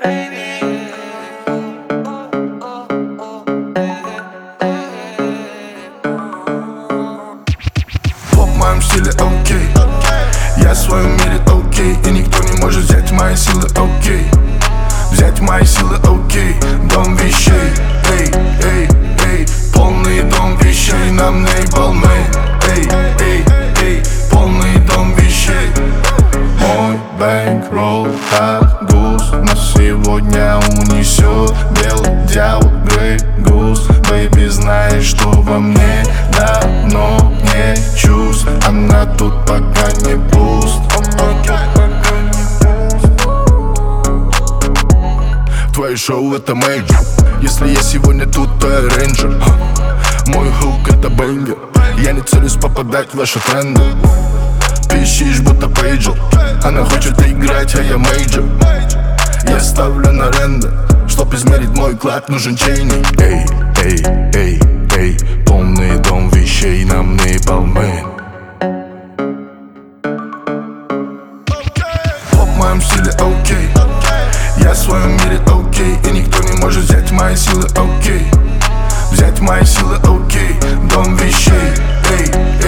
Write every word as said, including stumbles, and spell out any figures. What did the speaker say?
Поп в моем стиле, окей. Я в своем мире, окей. И никто не может взять мои силы, окей. Взять мои силы, окей. Дом вещей, эй, эй, эй. Полный дом вещей, нам naval man. Эй, эй, эй. Полный дом вещей. Мой бэнкролл как гус, нас сегодня унесет белый дьявол, грей гус. Бэйби, знаешь, что во мне давно не чувств. Она тут пока не пуст. Твое шоу это мейджор. Если я сегодня тут, то я рейнджер. Мой хук это бэнгер. Я не целюсь попадать в ваши тренды. Пищишь, будто пейджер. Она хочет играть, а я мейджор. Я ставлю на рендер. Чтоб измерить мой клад, нужен чейник. Эй, эй, эй, эй. Полный дом вещей, нам naval man. Поп в моем стиле, окей. Я в своем мире, окей. И никто не может взять мои силы, окей. Взять мои силы, окей. Дом вещей, эй.